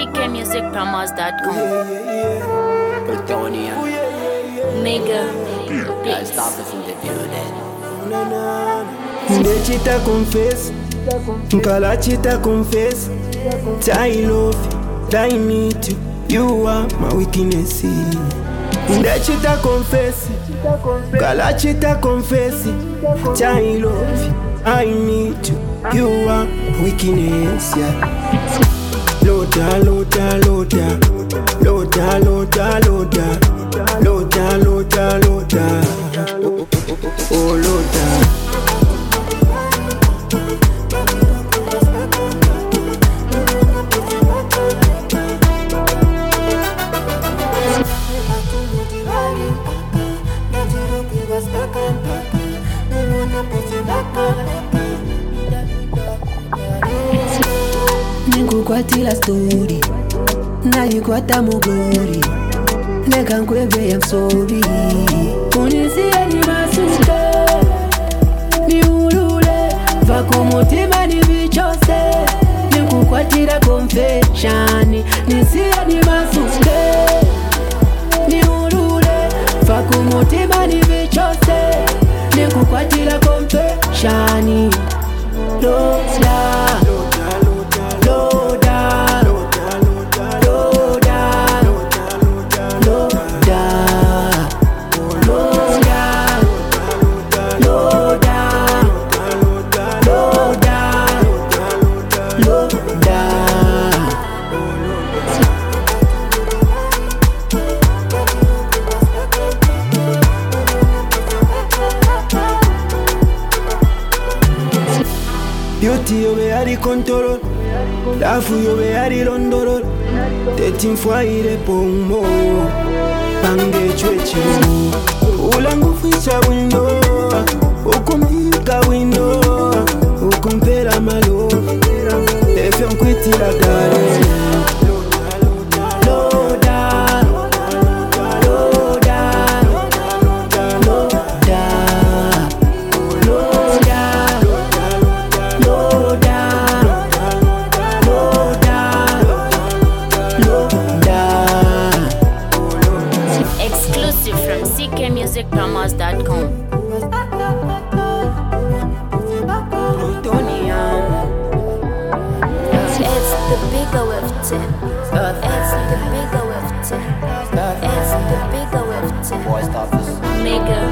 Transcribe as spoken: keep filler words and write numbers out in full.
c k music promos dot com. Plutonium. Nigga. Guys, stop us in the building. Ndechita confess, Nkalachita confess. I love you, I need you, you are my weakness. Ndechita confess, Nkalachita confess. I love you, I need you, you are my weakness. Yeah. Loda, loda, loda, loda, loda, loda, loda, loda, loda. Oh, loda. Nikukwatila story nayikwata mugori nekankweve ya msobi unisiye ni masuke niulule vakumutima ni vichose nikukwatila confession nisiye ni masuke niulule vakumutima ni vichose nikukwatila confession lola Beauty yo be ari control, lafu yo be ari londorol. Tetin fwa ire pomo, pange chwechi. Ulangu fisa windo, ukumika windo, ukumpera malo. Efe mkwiti la dare. Exclusive from c k music promos dot com. It's the bigger with tip. It's the bigger with tip. It's the bigger with tip. Boy, stop us. Nigga.